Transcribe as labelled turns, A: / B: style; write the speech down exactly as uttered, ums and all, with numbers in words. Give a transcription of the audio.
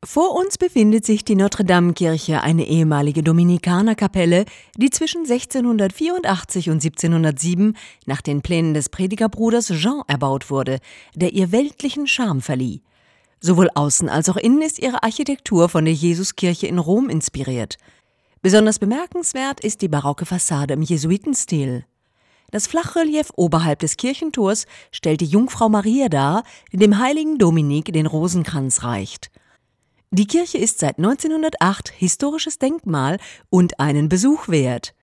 A: Vor uns befindet sich die Notre-Dame-Kirche, eine ehemalige Dominikanerkapelle, die zwischen sechzehnhundertvierundachtzig und siebzehnhundertsieben nach den Plänen des Predigerbruders Jean erbaut wurde, der ihr weltlichen Charme verlieh. Sowohl außen als auch innen ist ihre Architektur von der Jesuskirche in Rom inspiriert. Besonders bemerkenswert ist die barocke Fassade im Jesuitenstil. Das Flachrelief oberhalb des Kirchentors stellt die Jungfrau Maria dar, die dem heiligen Dominik den Rosenkranz reicht. Die Kirche ist seit neunzehnhundertacht historisches Denkmal und einen Besuch wert.